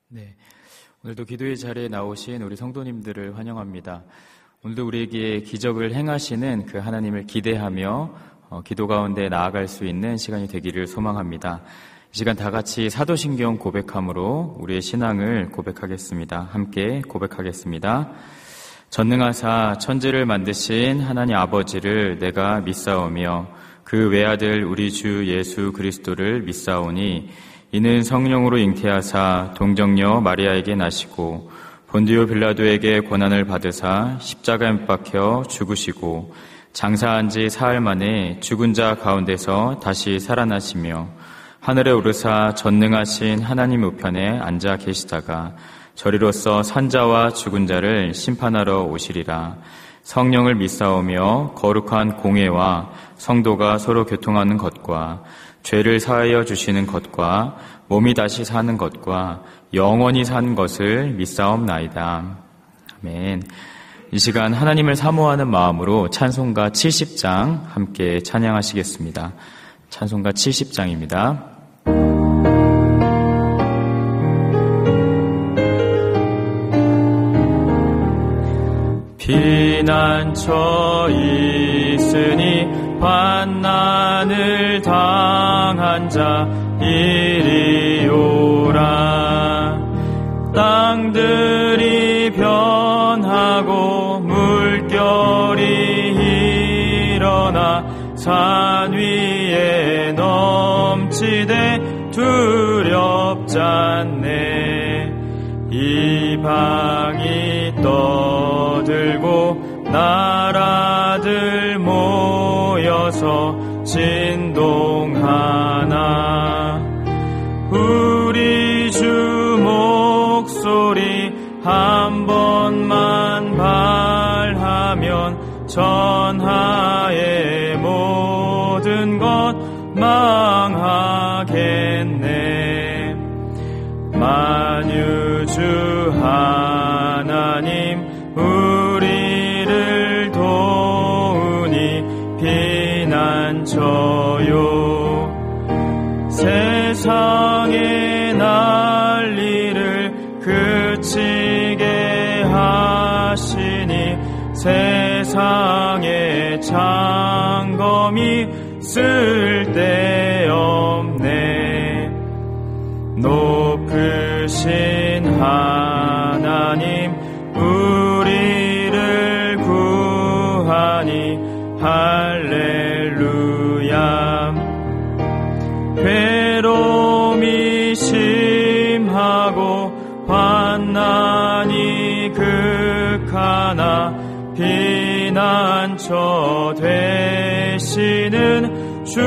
네, 오늘도 기도의 자리에 나오신 우리 성도님들을 환영합니다. 오늘도 우리에게 기적을 행하시는 그 하나님을 기대하며 기도 가운데 나아갈 수 있는 시간이 되기를 소망합니다. 이 시간 다 같이 사도신경 고백함으로 우리의 신앙을 고백하겠습니다. 함께 고백하겠습니다. 전능하사 천지를 만드신 하나님 아버지를 내가 믿사오며 그 외아들 우리 주 예수 그리스도를 믿사오니 이는 성령으로 잉태하사 동정녀 마리아에게 나시고 본디오 빌라도에게 고난을 받으사 십자가에 못 박혀 죽으시고 장사한 지 사흘 만에 죽은 자 가운데서 다시 살아나시며 하늘에 오르사 전능하신 하나님 우편에 앉아 계시다가 저리로서 산자와 죽은 자를 심판하러 오시리라. 성령을 믿사오며 거룩한 공회와 성도가 서로 교통하는 것과 죄를 사하여 주시는 것과 몸이 다시 사는 것과 영원히 사는 것을 믿사옵나이다. 아멘. 이 시간 하나님을 사모하는 마음으로 찬송가 70장 함께 찬양하시겠습니다. 찬송가 70장입니다. 피난처 있으니 환난을 당한 자 이리 오라. 땅들이 변하고 물결이 일어나 산 위에 넘치되 두렵잖네. 이방이 떠들고 나라들 모여서 진동하나 우리 주 목소리 한 번만 발하면 전하의 모든 것 망하겠네. 만유주 하나님 우리를 도우니 피난처요. 세상의 난리를 그치게 하시니 세상의 창검이 쓸데없네. 높으신 하나님 우리를 구하니 할렐루야. 괴로움이 심하고 환난이 극하나 피난처 되시는 주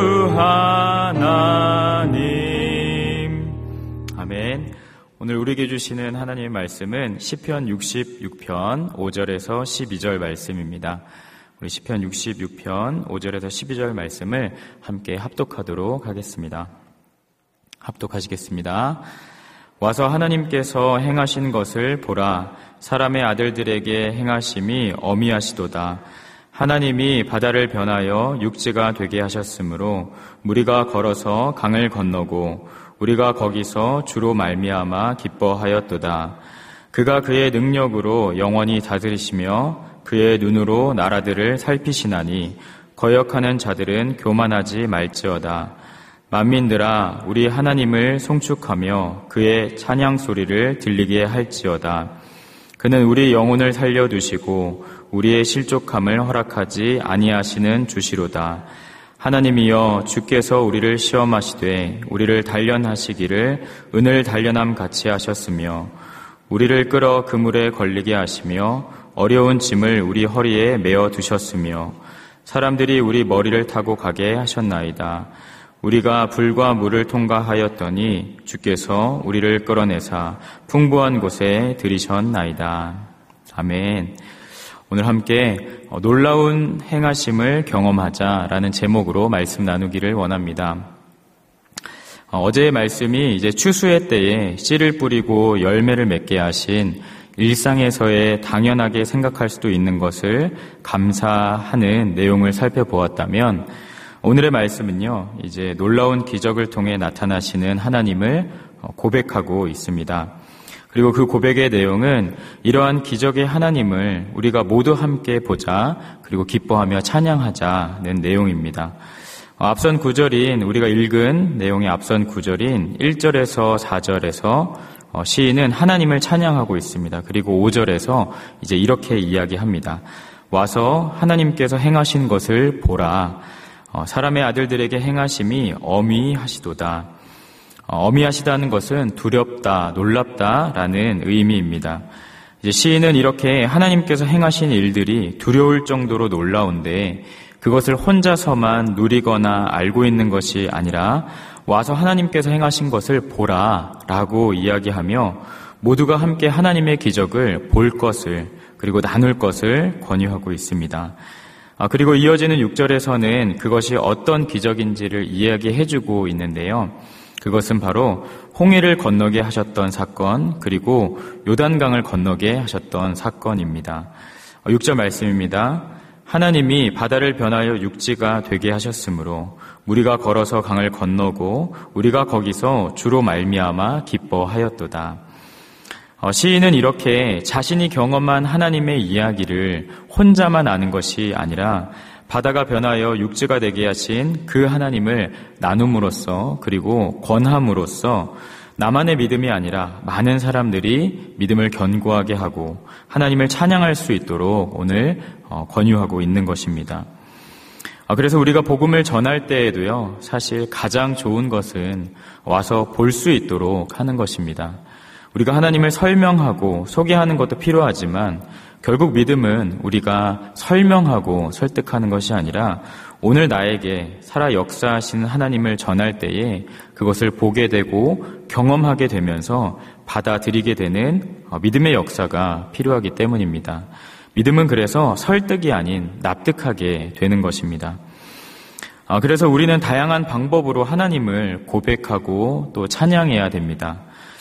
하나님. 아멘. 오늘 우리에게 주시는 하나님의 말씀은 시편 66편 5절에서 12절 말씀입니다. 우리 시편 66편 5절에서 12절 말씀을 함께 합독하도록 하겠습니다. 합독하시겠습니다. 와서 하나님께서 행하신 것을 보라. 사람의 아들들에게 행하심이 어미하시도다. 하나님이 바다를 변하여 육지가 되게 하셨으므로 무리가 걸어서 강을 건너고 우리가 거기서 주로 말미암아 기뻐하였도다. 그가 그의 능력으로 영원히 다스리시며 그의 눈으로 나라들을 살피시나니 거역하는 자들은 교만하지 말지어다. 만민들아 우리 하나님을 송축하며 그의 찬양 소리를 들리게 할지어다. 그는 우리 영혼을 살려두시고 우리의 실족함을 허락하지 아니하시는 주시로다. 하나님이여 주께서 우리를 시험하시되 우리를 단련하시기를 은을 단련함 같이 하셨으며 우리를 끌어 그물에 걸리게 하시며 어려운 짐을 우리 허리에 메어 두셨으며 사람들이 우리 머리를 타고 가게 하셨나이다. 우리가 불과 물을 통과하였더니 주께서 우리를 끌어내사 풍부한 곳에 들이셨나이다. 아멘. 오늘 함께 놀라운 행하심을 경험하자라는 제목으로 말씀 나누기를 원합니다. 어제의 말씀이 이제 추수의 때에 씨를 뿌리고 열매를 맺게 하신 일상에서의 당연하게 생각할 수도 있는 것을 감사하는 내용을 살펴보았다면 오늘의 말씀은요, 이제 놀라운 기적을 통해 나타나시는 하나님을 고백하고 있습니다. 그리고 그 고백의 내용은 이러한 기적의 하나님을 우리가 모두 함께 보자, 그리고 기뻐하며 찬양하자는 내용입니다. 앞선 구절인, 우리가 읽은 내용의 앞선 구절인 1절에서 4절에서 시인은 하나님을 찬양하고 있습니다. 그리고 5절에서 이제 이렇게 이야기합니다. 와서 하나님께서 행하신 것을 보라. 사람의 아들들에게 행하심이 어미하시도다. 어미하시다는 것은 두렵다, 놀랍다라는 의미입니다. 이제 시인은 이렇게 하나님께서 행하신 일들이 두려울 정도로 놀라운데 그것을 혼자서만 누리거나 알고 있는 것이 아니라 와서 하나님께서 행하신 것을 보라라고 이야기하며 모두가 함께 하나님의 기적을 볼 것을, 그리고 나눌 것을 권유하고 있습니다. 그리고 이어지는 6절에서는 그것이 어떤 기적인지를 이야기해주고 있는데요. 그것은 바로 홍해를 건너게 하셨던 사건, 그리고 요단강을 건너게 하셨던 사건입니다. 6절 말씀입니다. 하나님이 바다를 변하여 육지가 되게 하셨으므로 우리가 걸어서 강을 건너고 우리가 거기서 주로 말미암아 기뻐하였도다. 시인은 이렇게 자신이 경험한 하나님의 이야기를 혼자만 아는 것이 아니라 바다가 변하여 육지가 되게 하신 그 하나님을 나눔으로써, 그리고 권함으로써 나만의 믿음이 아니라 많은 사람들이 믿음을 견고하게 하고 하나님을 찬양할 수 있도록 오늘 권유하고 있는 것입니다. 그래서 우리가 복음을 전할 때에도요, 사실 가장 좋은 것은 와서 볼 수 있도록 하는 것입니다. 우리가 하나님을 설명하고 소개하는 것도 필요하지만 결국 믿음은 우리가 설명하고 설득하는 것이 아니라 오늘 나에게 살아 역사하시는 하나님을 전할 때에 그것을 보게 되고 경험하게 되면서 받아들이게 되는 믿음의 역사가 필요하기 때문입니다. 믿음은 그래서 설득이 아닌 납득하게 되는 것입니다. 그래서 우리는 다양한 방법으로 하나님을 고백하고 또 찬양해야 됩니다.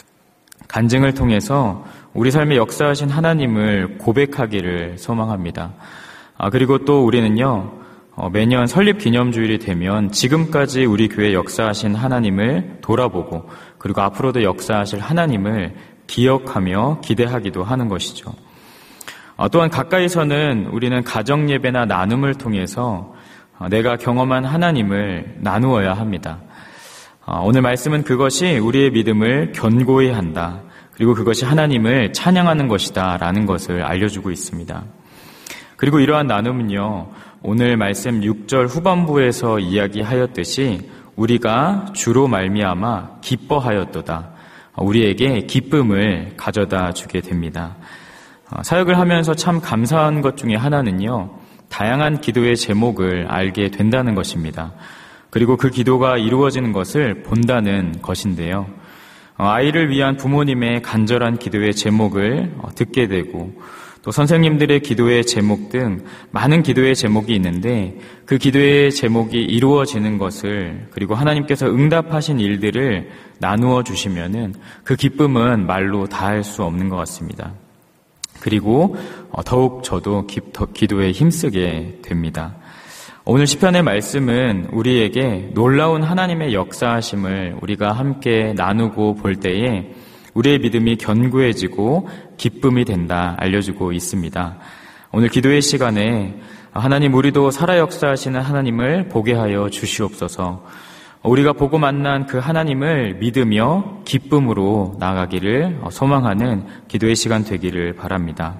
간증을 통해서 우리 삶에 역사하신 하나님을 고백하기를 소망합니다. 그리고 또 우리는요, 매년 설립기념주일이 되면 지금까지 우리 교회 역사하신 하나님을 돌아보고 그리고 앞으로도 역사하실 하나님을 기억하며 기대하기도 하는 것이죠. 또한 가까이서는 우리는 가정예배나 나눔을 통해서 내가 경험한 하나님을 나누어야 합니다. 오늘 말씀은 그것이 우리의 믿음을 견고히 한다. 그리고 그것이 하나님을 찬양하는 것이다 라는 것을 알려주고 있습니다. 그리고 이러한 나눔은요, 오늘 말씀 6절 후반부에서 이야기하였듯이 우리가 주로 말미암아 기뻐하였도다. 우리에게 기쁨을 가져다 주게 됩니다. 사역을 하면서 참 감사한 것 중에 하나는요, 다양한 기도의 제목을 알게 된다는 것입니다. 그리고 그 기도가 이루어지는 것을 본다는 것인데요. 아이를 위한 부모님의 간절한 기도의 제목을 듣게 되고 또 선생님들의 기도의 제목 등 많은 기도의 제목이 있는데 그 기도의 제목이 이루어지는 것을, 그리고 하나님께서 응답하신 일들을 나누어 주시면은 그 기쁨은 말로 다할 수 없는 것 같습니다. 그리고 더욱 저도 기도에 힘쓰게 됩니다. 오늘 시편의 말씀은 우리에게 놀라운 하나님의 역사하심을 우리가 함께 나누고 볼 때에 우리의 믿음이 견고해지고 기쁨이 된다 알려주고 있습니다. 오늘 기도의 시간에 하나님, 우리도 살아 역사하시는 하나님을 보게 하여 주시옵소서. 우리가 보고 만난 그 하나님을 믿으며 기쁨으로 나아가기를 소망하는 기도의 시간 되기를 바랍니다.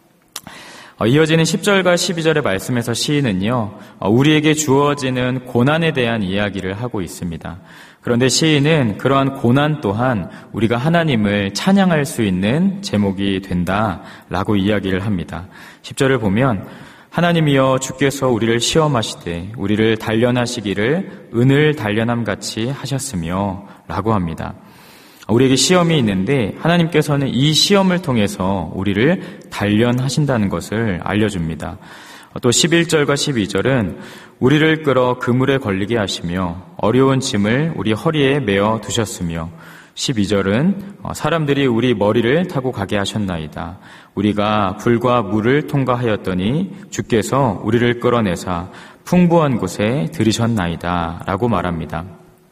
이어지는 10절과 12절의 말씀에서 시인은요, 우리에게 주어지는 고난에 대한 이야기를 하고 있습니다. 그런데 시인은 그러한 고난 또한 우리가 하나님을 찬양할 수 있는 제목이 된다라고 이야기를 합니다. 10절을 보면 하나님이여 주께서 우리를 시험하시되 우리를 단련하시기를 은을 단련함같이 하셨으며 라고 합니다. 우리에게 시험이 있는데 하나님께서는 이 시험을 통해서 우리를 단련하신다는 것을 알려줍니다. 또 11절과 12절은 우리를 끌어 그물에 걸리게 하시며 어려운 짐을 우리 허리에 메어 두셨으며 12절은 사람들이 우리 머리를 타고 가게 하셨나이다. 우리가 불과 물을 통과하였더니 주께서 우리를 끌어내사 풍부한 곳에 들이셨나이다 라고 말합니다.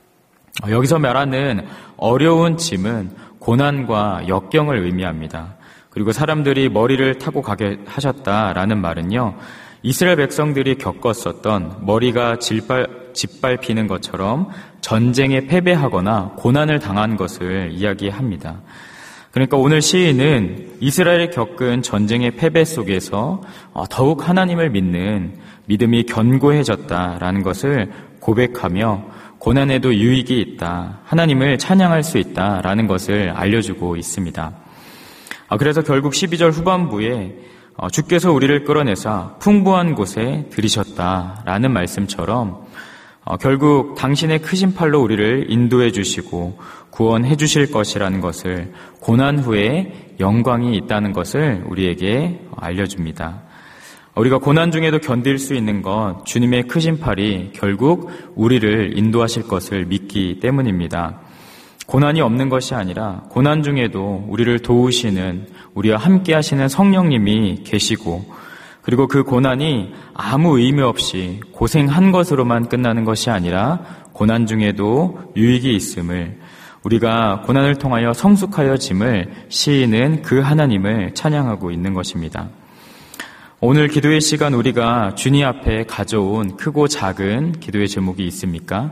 여기서 말하는 어려운 짐은 고난과 역경을 의미합니다. 그리고 사람들이 머리를 타고 가게 하셨다라는 말은요, 이스라엘 백성들이 겪었었던 머리가 짓밟히는 것처럼 전쟁에 패배하거나 고난을 당한 것을 이야기합니다. 그러니까 오늘 시인은 이스라엘이 겪은 전쟁의 패배 속에서 더욱 하나님을 믿는 믿음이 견고해졌다라는 것을 고백하며 고난에도 유익이 있다, 하나님을 찬양할 수 있다라는 것을 알려주고 있습니다. 그래서 결국 12절 후반부에 주께서 우리를 끌어내사 풍부한 곳에 들이셨다라는 말씀처럼 결국 당신의 크신 팔로 우리를 인도해 주시고 구원해 주실 것이라는 것을, 고난 후에 영광이 있다는 것을 우리에게 알려줍니다. 우리가 고난 중에도 견딜 수 있는 것, 주님의 크신 팔이 결국 우리를 인도하실 것을 믿기 때문입니다. 고난이 없는 것이 아니라 고난 중에도 우리를 도우시는, 우리와 함께 하시는 성령님이 계시고, 그리고 그 고난이 아무 의미 없이 고생한 것으로만 끝나는 것이 아니라 고난 중에도 유익이 있음을, 우리가 고난을 통하여 성숙하여짐을 시인은 그 하나님을 찬양하고 있는 것입니다. 오늘 기도의 시간 우리가 주님 앞에 가져온 크고 작은 기도의 제목이 있습니까?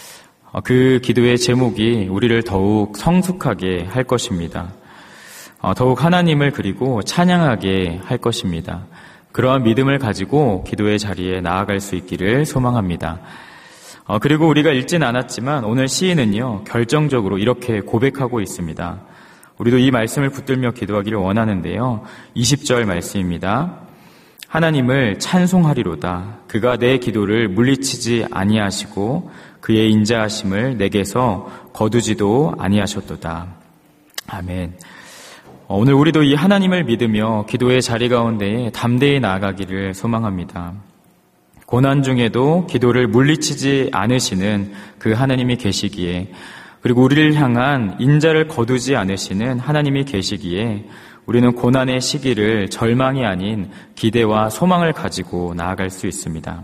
그 기도의 제목이 우리를 더욱 성숙하게 할 것입니다. 더욱 하나님을 그리고 찬양하게 할 것입니다. 그러한 믿음을 가지고 기도의 자리에 나아갈 수 있기를 소망합니다. 그리고 우리가 읽진 않았지만 오늘 시인은요, 결정적으로 이렇게 고백하고 있습니다. 우리도 이 말씀을 붙들며 기도하기를 원하는데요. 20절 말씀입니다. 하나님을 찬송하리로다. 그가 내 기도를 물리치지 아니하시고 그의 인자하심을 내게서 거두지도 아니하셨도다. 아멘. 오늘 우리도 이 하나님을 믿으며 기도의 자리 가운데에 담대히 나아가기를 소망합니다. 고난 중에도 기도를 물리치지 않으시는 그 하나님이 계시기에, 그리고 우리를 향한 인자를 거두지 않으시는 하나님이 계시기에 우리는 고난의 시기를 절망이 아닌 기대와 소망을 가지고 나아갈 수 있습니다.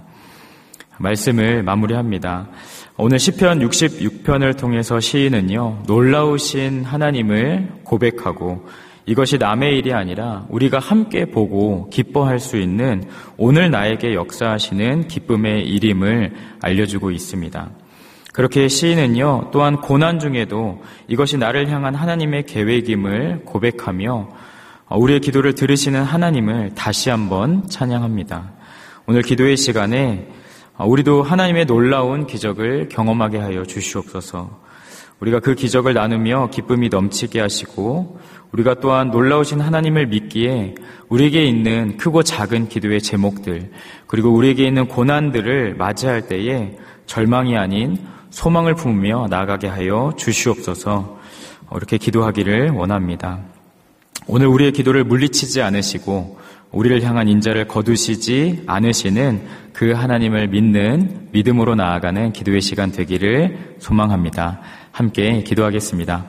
말씀을 마무리합니다. 오늘 시편 66편을 통해서 시인은요, 놀라우신 하나님을 고백하고 이것이 남의 일이 아니라 우리가 함께 보고 기뻐할 수 있는 오늘 나에게 역사하시는 기쁨의 일임을 알려주고 있습니다. 그렇게 시인은요, 또한 고난 중에도 이것이 나를 향한 하나님의 계획임을 고백하며 우리의 기도를 들으시는 하나님을 다시 한번 찬양합니다. 오늘 기도의 시간에 우리도 하나님의 놀라운 기적을 경험하게 하여 주시옵소서. 우리가 그 기적을 나누며 기쁨이 넘치게 하시고, 우리가 또한 놀라우신 하나님을 믿기에 우리에게 있는 크고 작은 기도의 제목들, 그리고 우리에게 있는 고난들을 맞이할 때에 절망이 아닌 소망을 품으며 나아가게 하여 주시옵소서. 이렇게 기도하기를 원합니다. 오늘 우리의 기도를 물리치지 않으시고 우리를 향한 인자를 거두시지 않으시는 그 하나님을 믿는 믿음으로 나아가는 기도의 시간 되기를 소망합니다. 함께 기도하겠습니다.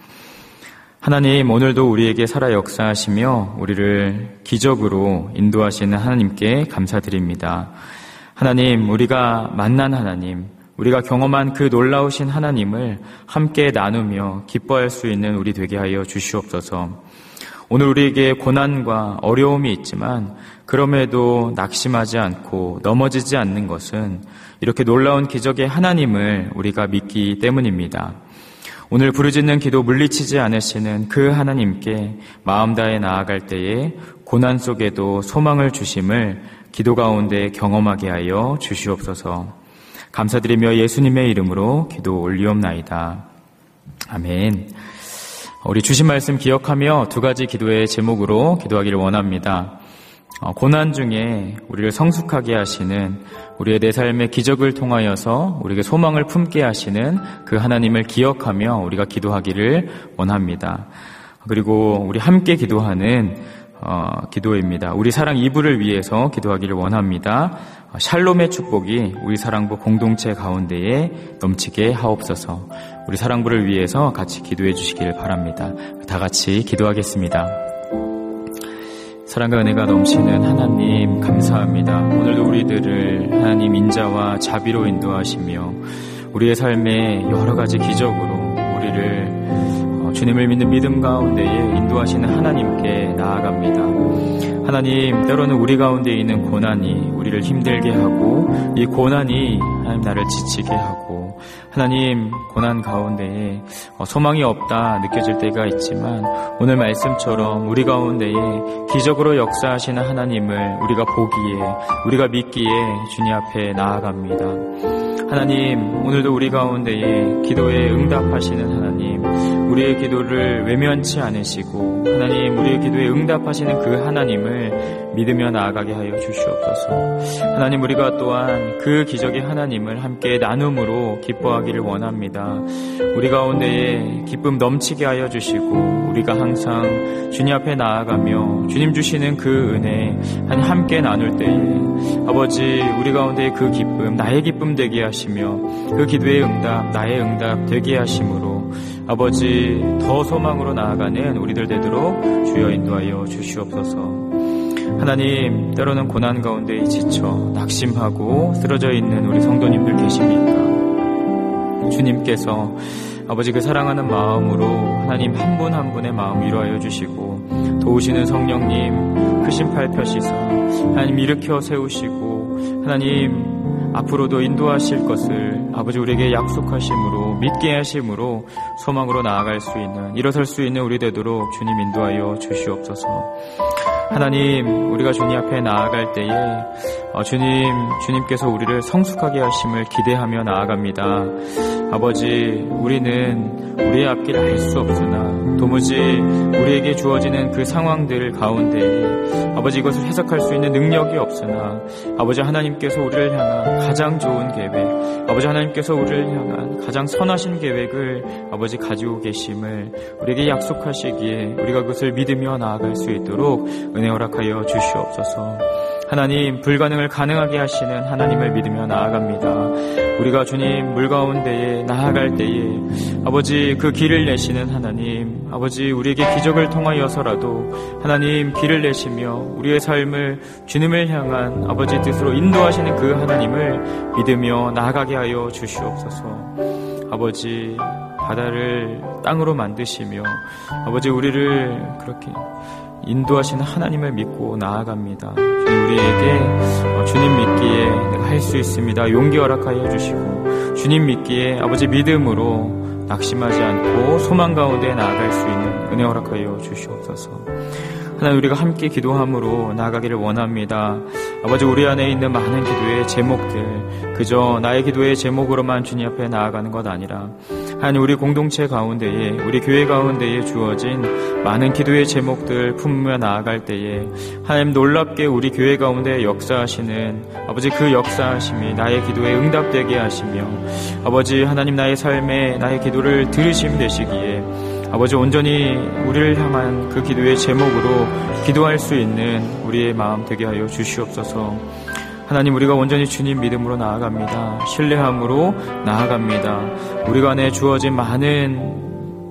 하나님, 오늘도 우리에게 살아 역사하시며 우리를 기적으로 인도하시는 하나님께 감사드립니다. 하나님, 우리가 만난 하나님, 우리가 경험한 그 놀라우신 하나님을 함께 나누며 기뻐할 수 있는 우리 되게 하여 주시옵소서. 오늘 우리에게 고난과 어려움이 있지만 그럼에도 낙심하지 않고 넘어지지 않는 것은 이렇게 놀라운 기적의 하나님을 우리가 믿기 때문입니다. 오늘 부르짖는 기도 물리치지 않으시는 그 하나님께 마음 다해 나아갈 때에 고난 속에도 소망을 주심을 기도 가운데 경험하게 하여 주시옵소서. 감사드리며 예수님의 이름으로 기도 올리옵나이다. 아멘. 우리 주신 말씀 기억하며 두 가지 기도의 제목으로 기도하기를 원합니다. 고난 중에 우리를 성숙하게 하시는, 우리의 내 삶의 기적을 통하여서 우리에게 소망을 품게 하시는 그 하나님을 기억하며 우리가 기도하기를 원합니다. 그리고 우리 함께 기도하는 기도입니다. 우리 사랑 이부를 위해서 기도하기를 원합니다. 샬롬의 축복이 우리 사랑부 공동체 가운데에 넘치게 하옵소서. 우리 사랑부를 위해서 같이 기도해 주시기를 바랍니다. 다 같이 기도하겠습니다. 사랑과 은혜가 넘치는 하나님 감사합니다. 오늘도 우리들을 하나님 인자와 자비로 인도하시며 우리의 삶에 여러 가지 기적으로 우리를 주님을 믿는 믿음 가운데에 인도하시는 하나님께 나아갑니다. 하나님, 때로는 우리 가운데 있는 고난이 우리를 힘들게 하고 이 고난이 하나님 나를 지치게 하고 하나님 고난 가운데에 소망이 없다 느껴질 때가 있지만 오늘 말씀처럼 우리 가운데에 기적으로 역사하시는 하나님을 우리가 보기에 우리가 믿기에 주님 앞에 나아갑니다. 하나님, 오늘도 우리 가운데에 기도에 응답하시는 하나님, 우리의 기도를 외면치 않으시고 하나님, 우리의 기도에 응답하시는 그 하나님을 믿으며 나아가게 하여 주시옵소서. 하나님, 우리가 또한 그 기적의 하나님을 함께 나눔으로 기뻐하기를 원합니다. 우리 가운데에 기쁨 넘치게 하여 주시고 우리가 항상 주님 앞에 나아가며 주님 주시는 그 은혜 함께 나눌 때에 아버지, 우리 가운데 그 기쁨 나의 기쁨 되게 하시고 그 기도의 응답 나의 응답 되게 하심으로 아버지 더 소망으로 나아가는 우리들 되도록 주여 인도하여 주시옵소서. 하나님, 때로는 고난 가운데 지쳐 낙심하고 쓰러져 있는 우리 성도님들 계십니까? 주님께서 아버지 그 사랑하는 마음으로 하나님 한 분 한 분의 마음 위로하여 주시고 도우시는 성령님 크신 팔 펴시사 하나님 일으켜 세우시고 하나님 앞으로도 인도하실 것을 아버지 우리에게 약속하심으로 믿게 하심으로 소망으로 나아갈 수 있는 일어설 수 있는 우리 되도록 주님 인도하여 주시옵소서. 하나님, 우리가 주님 앞에 나아갈 때에 주님께서 우리를 성숙하게 하심을 기대하며 나아갑니다. 아버지, 우리는 우리의 앞길 알 수 없으나 도무지 우리에게 주어지는 그 상황들 가운데 아버지 이것을 해석할 수 있는 능력이 없으나 아버지 하나님께서 우리를 향한 가장 좋은 계획, 아버지 하나님께서 우리를 향한 가장 선하신 계획을 아버지 가지고 계심을 우리에게 약속하시기에 우리가 그것을 믿으며 나아갈 수 있도록 은혜 허락하여 주시옵소서. 하나님, 불가능을 가능하게 하시는 하나님을 믿으며 나아갑니다. 우리가 주님 물 가운데에 나아갈 때에 아버지 그 길을 내시는 하나님, 아버지 우리에게 기적을 통하여서라도 하나님 길을 내시며 우리의 삶을 주님을 향한 아버지 뜻으로 인도하시는 그 하나님을 믿으며 나아가게 하여 주시옵소서. 아버지, 바다를 땅으로 만드시며 아버지 우리를 그렇게 인도하시는 하나님을 믿고 나아갑니다. 주님, 우리에게 주님 믿기에 내가 할 수 있습니다 용기 허락하여 주시고 주님 믿기에 아버지 믿음으로 낙심하지 않고 소망 가운데 나아갈 수 있는 은혜 허락하여 주시옵소서. 하나님, 우리가 함께 기도함으로 나아가기를 원합니다. 아버지, 우리 안에 있는 많은 기도의 제목들 그저 나의 기도의 제목으로만 주님 앞에 나아가는 것 아니라 하나님, 우리 공동체 가운데에 우리 교회 가운데에 주어진 많은 기도의 제목들 품으며 나아갈 때에 하나님 놀랍게 우리 교회 가운데 역사하시는 아버지 그 역사하심이 나의 기도에 응답되게 하시며 아버지 하나님 나의 삶에 나의 기도를 들으심 되시기에 아버지 온전히 우리를 향한 그 기도의 제목으로 기도할 수 있는 우리의 마음 되게 하여 주시옵소서. 하나님, 우리가 온전히 주님 믿음으로 나아갑니다. 신뢰함으로 나아갑니다. 우리가 안에 주어진 많은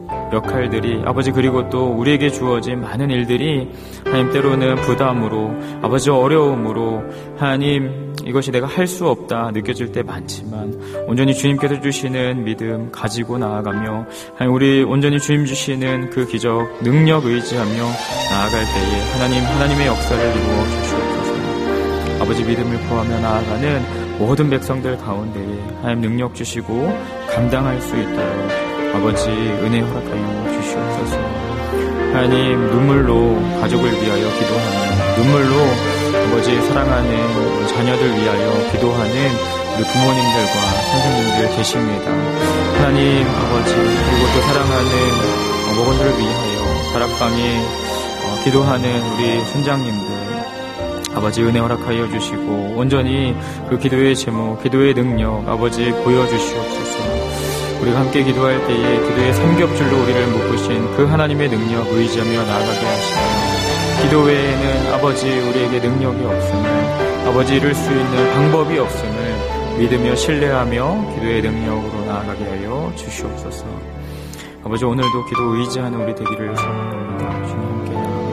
역할들이 아버지 그리고 또 우리에게 주어진 많은 일들이 하나님 때로는 부담으로 아버지 어려움으로 하나님 이것이 내가 할 수 없다 느껴질 때 많지만 온전히 주님께서 주시는 믿음 가지고 나아가며 하나님 우리 온전히 주님 주시는 그 기적 능력 의지하며 나아갈 때에 하나님의 역사를 이루어 주시옵소서. 아버지 믿음을 구하며 나아가는 모든 백성들 가운데에 하나님 능력 주시고 감당할 수 있도록 아버지 은혜 허락하여 주시옵소서. 하나님 눈물로 가족을 위하여 기도하며 눈물로 아버지 사랑하는 자녀들 위하여 기도하는 우리 부모님들과 선생님들 계십니다. 하나님 아버지 그리고 또 사랑하는 어머니들을 위하여 다락방에 기도하는 우리 선장님들 아버지 은혜 허락하여 주시고 온전히 그 기도의 제목 기도의 능력 아버지 보여주시옵소서. 우리가 함께 기도할 때에 기도의 삼겹줄로 우리를 묶으신 그 하나님의 능력 의지하며 나아가게 하시며 기도 외에는 아버지 우리에게 능력이 없음을 아버지 이룰 수 있는 방법이 없음을 믿으며 신뢰하며 기도의 능력으로 나아가게 하여 주시옵소서. 아버지 오늘도 기도 의지하는 우리 되기를 소원합니다. 주님 함께 나아갑니다.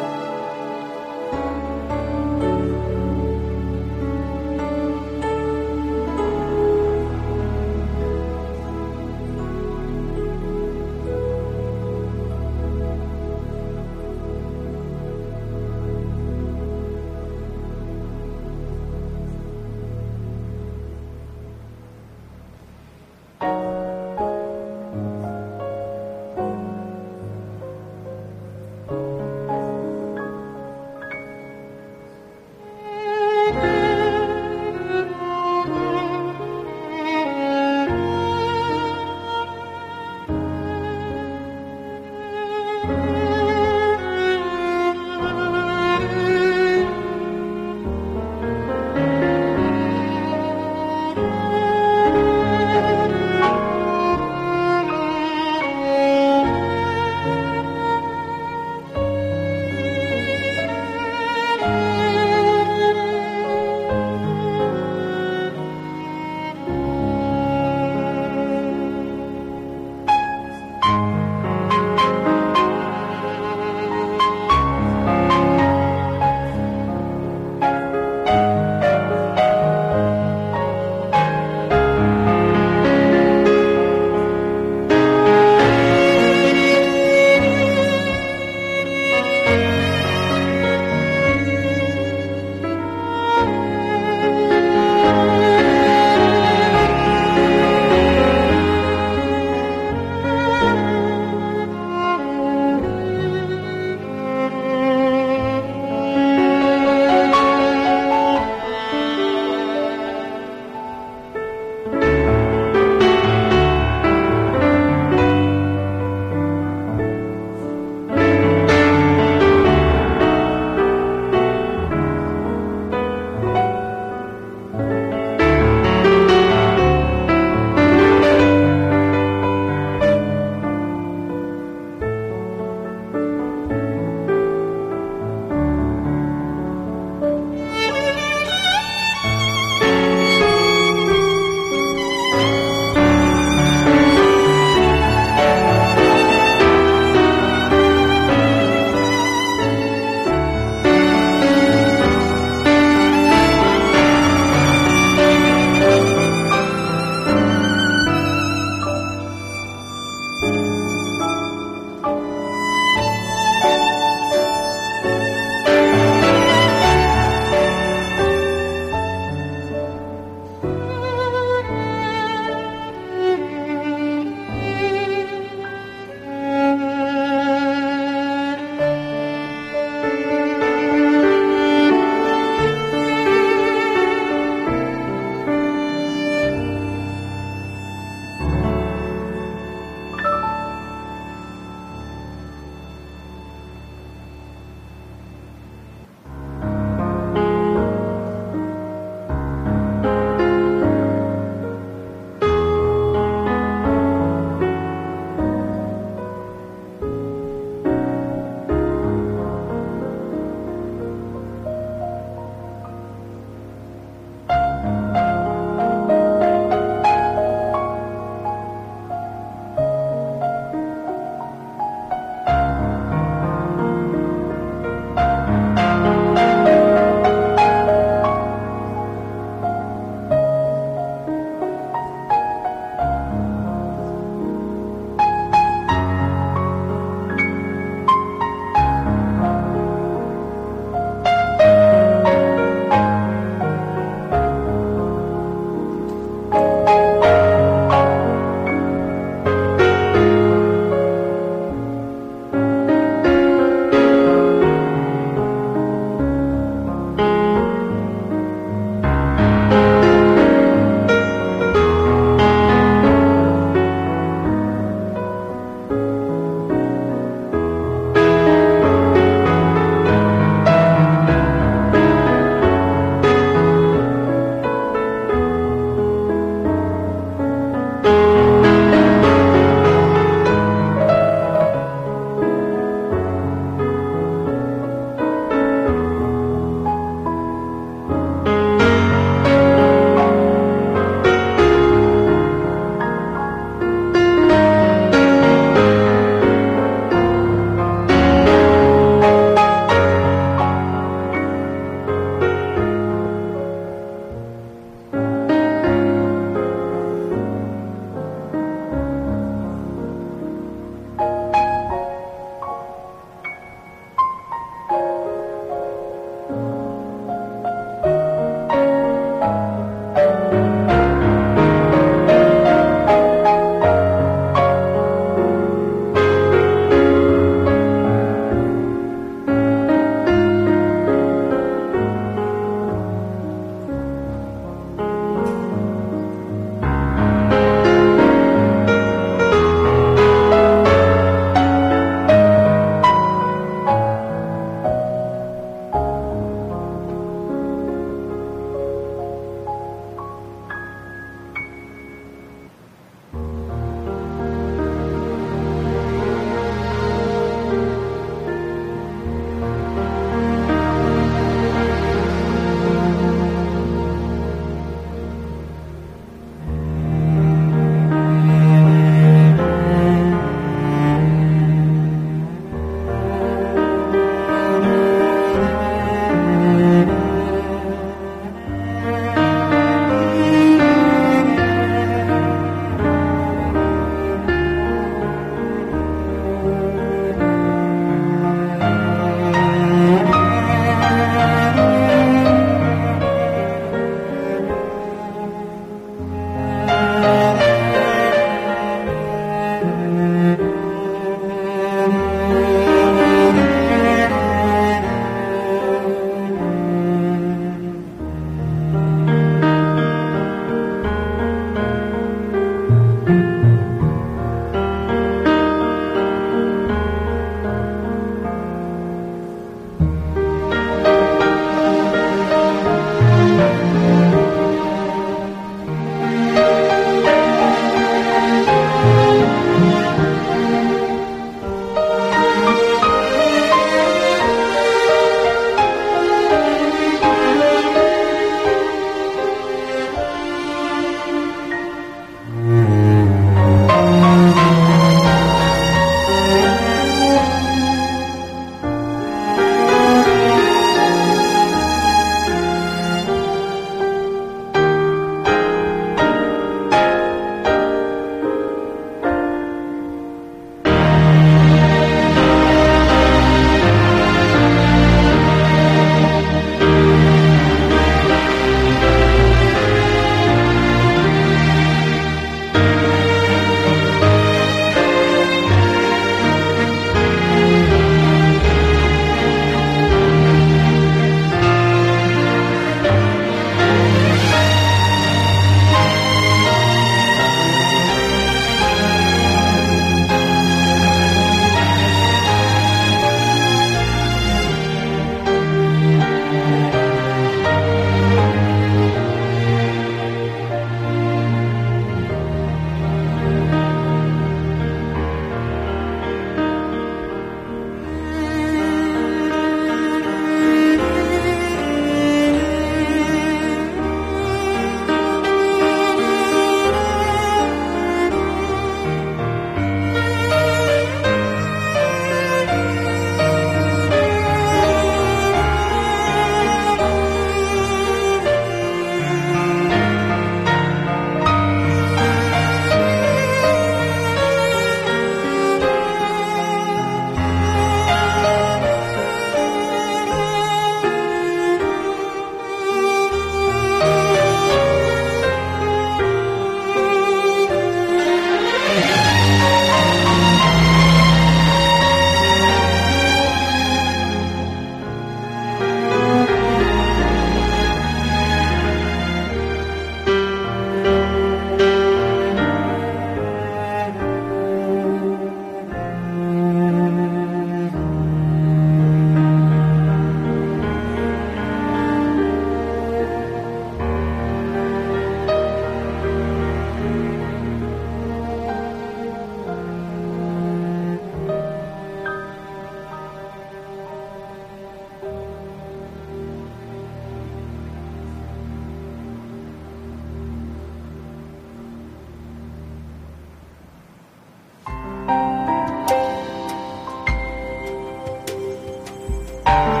주